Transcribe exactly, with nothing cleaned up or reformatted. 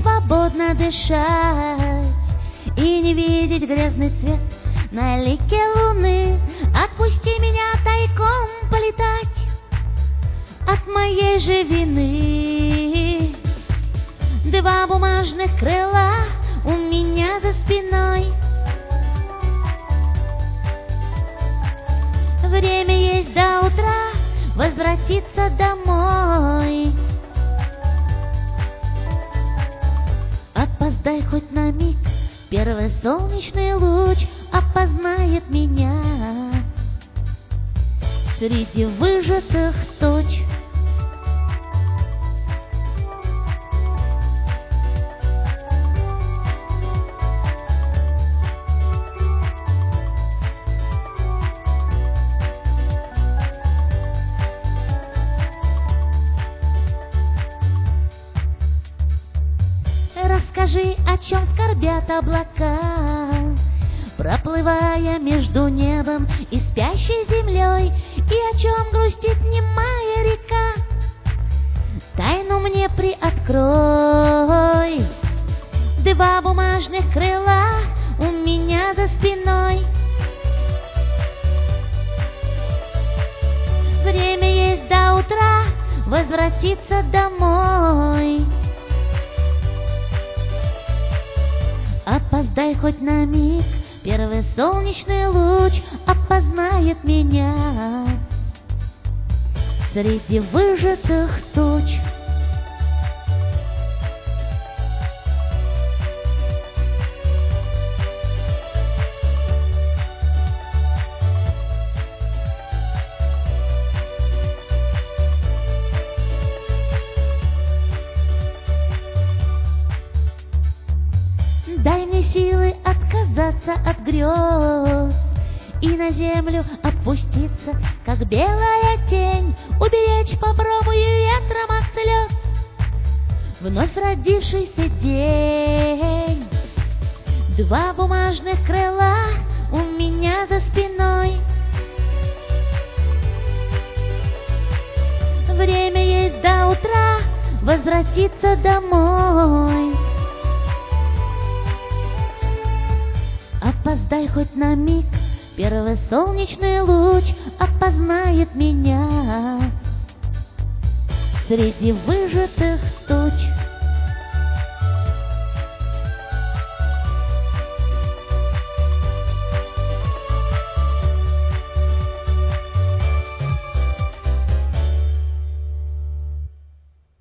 свободно дышать и не видеть грязный цвет на лике луны. Отпусти меня тайком полетать от моей же вины. Два бумажных крыла у меня за спиной. Время есть до утра возвратиться домой. Опоздай хоть на миг, первый солнечный луч опознает меня среди выжатых туч. Расскажи, о чем скорбят облака, проплывая между небом и спящей землей, и о чем грустит немая река. Тайну мне приоткрой. Два бумажных крыла у меня за спиной. Время есть до утра возвратиться домой. Опоздай хоть на миг, первый солнечный луч опознает меня среди выжатых туч. Дай мне силы отказаться от грез и на землю опуститься, как белая тень. Уберечь попробую ветром от слез вновь родившийся день. Два бумажных крыла у меня за спиной. Время есть до утра возвратиться домой. Опоздай хоть на миг, первый солнечный луч опознает меня среди выжатых туч.